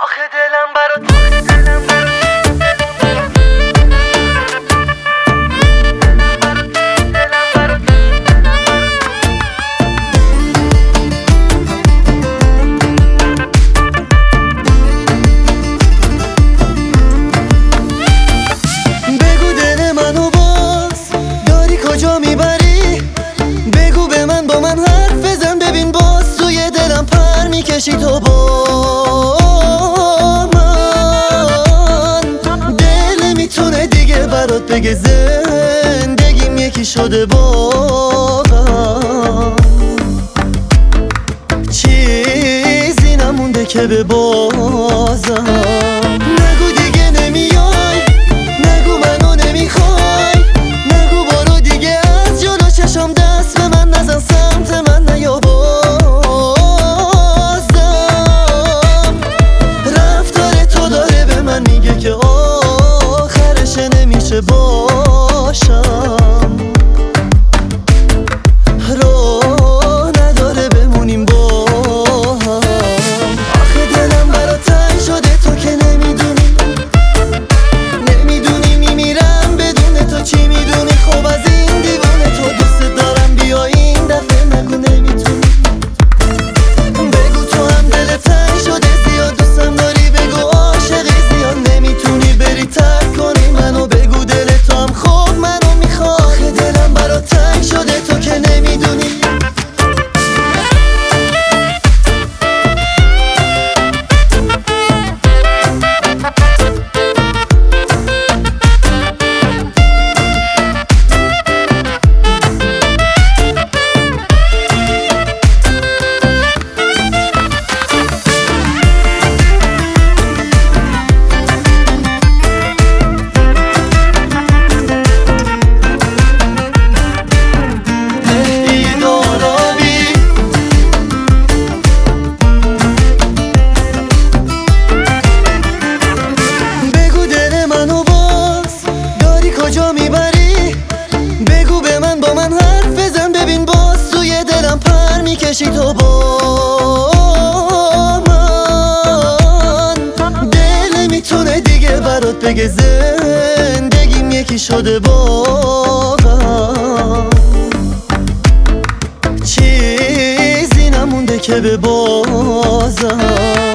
آخه دلم برات بگو دل منو باز داری کجا میبری؟ بگو به من با من حرف بزن ببین باز توی دلم پر میکشی تو با من. دل نمیتونه دیگه برات بگه زندگیم یکی شده با چیزی نمونده که به بازم. نگو دیگه نمیای، نگو منو نمیخوای، نگو برو دیگه از جلو چشم دست به من نزن، سمت من نیا بازم. رفتار تو داره به من میگه که آخرش نمیشه باشم، راه نداره بمونیم با هم. آخه دلم برات تنگ شده تو که نمیدونی میمیرم بدون تو، چی میدونی؟ خب از این دیوونه تو دوست دارم، بیا این دفعه نگو نمیتونی. بگو تو هم دلت تنگ شده زیاد دوستم داری، بگو عاشقی زیاد نمیتونی بری ترک کنی منو، بگو دل تو هم خب منو میخواد. آخه دلم برات تنگ شده تو که نمیدونی. کجا میبری؟ بگو به من با من حرف بزن ببین باز توی دلم پر میکشی تو با من. دل نمیتونه دیگه برات بگه زندگیم یکی شده با چیزی نمونده که به بازم.